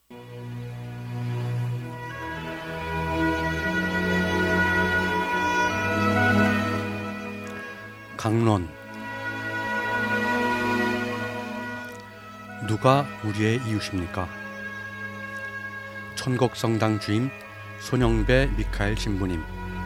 강론. 누가 우리의 이웃입니까? 천곡성당 주임 손영배 미카엘 신부님.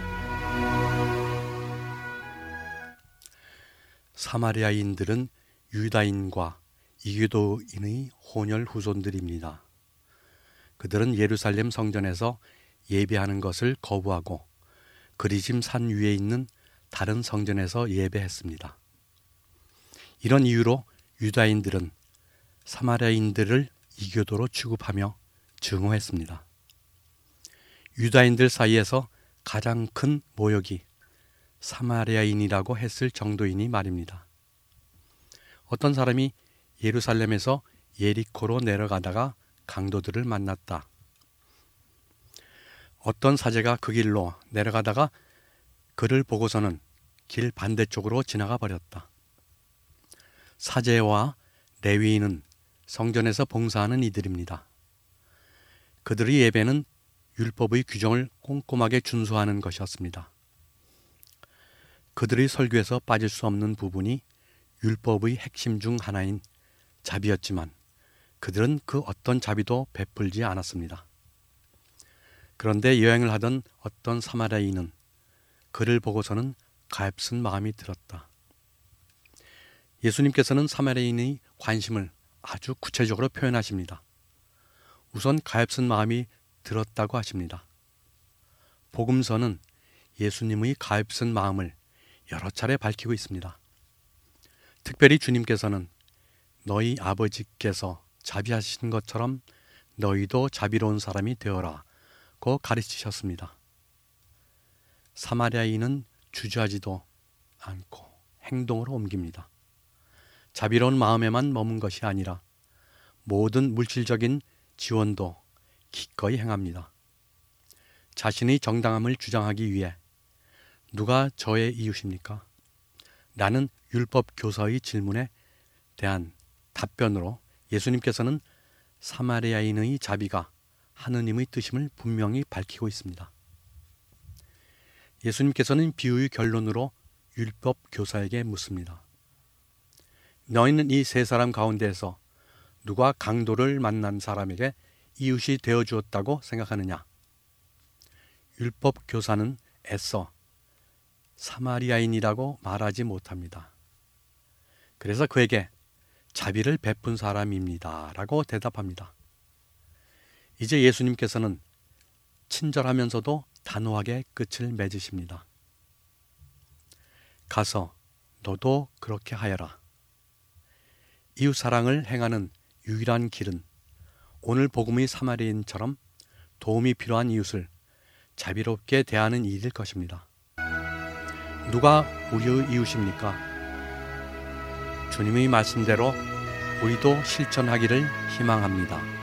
사마리아인들은 유다인과 이교도인의 혼혈 후손들입니다. 그들은 예루살렘 성전에서 예배하는 것을 거부하고 그리짐 산 위에 있는 다른 성전에서 예배했습니다. 이런 이유로 유다인들은 사마리아인들을 이교도로 취급하며 증오했습니다. 유다인들 사이에서 가장 큰 모욕이 사마리아인이라고 했을 정도이니 말입니다. 어떤 사람이 예루살렘에서 예리코로 내려가다가 강도들을 만났다. 어떤 사제가 그 길로 내려가다가 그를 보고서는 길 반대쪽으로 지나가 버렸다. 사제와 레위인은 성전에서 봉사하는 이들입니다. 그들의 예배는 율법의 규정을 꼼꼼하게 준수하는 것이었습니다. 그들의 설교에서 빠질 수 없는 부분이 율법의 핵심 중 하나인 자비였지만 그들은 그 어떤 자비도 베풀지 않았습니다. 그런데 여행을 하던 어떤 사마리아인은 그를 보고서는 가엾은 마음이 들었다. 예수님께서는 사마리아인의 관심을 아주 구체적으로 표현하십니다. 우선 가엾은 마음이 들었다고 하십니다. 복음서는 예수님의 가엾은 마음을 여러 차례 밝히고 있습니다. 특별히 주님께서는 너희 아버지께서 자비하신 것처럼 너희도 자비로운 사람이 되어라고 가르치셨습니다. 사마리아인은 주저하지도 않고 행동으로 옮깁니다. 자비로운 마음에만 머문 것이 아니라 모든 물질적인 지원도 기꺼이 행합니다. 자신의 정당함을 주장하기 위해 누가 저의 이웃입니까? 라는 율법 교사의 질문에 대한 답변으로 예수님께서는 사마리아인의 자비가 하느님의 뜻임을 분명히 밝히고 있습니다. 예수님께서는 비유의 결론으로 율법 교사에게 묻습니다. 너희는 이 세 사람 가운데에서 누가 강도를 만난 사람에게 이웃이 되어 주었다고 생각하느냐? 율법 교사는 애써 사마리아인이라고 말하지 못합니다. 그래서 그에게 자비를 베푼 사람입니다 라고 대답합니다. 이제 예수님께서는 친절하면서도 단호하게 끝을 맺으십니다. 가서 너도 그렇게 하여라. 이웃 사랑을 행하는 유일한 길은 오늘 복음의 사마리아인처럼 도움이 필요한 이웃을 자비롭게 대하는 일일 것입니다. 누가 우리의 이웃입니까? 주님의 말씀대로 우리도 실천하기를 희망합니다.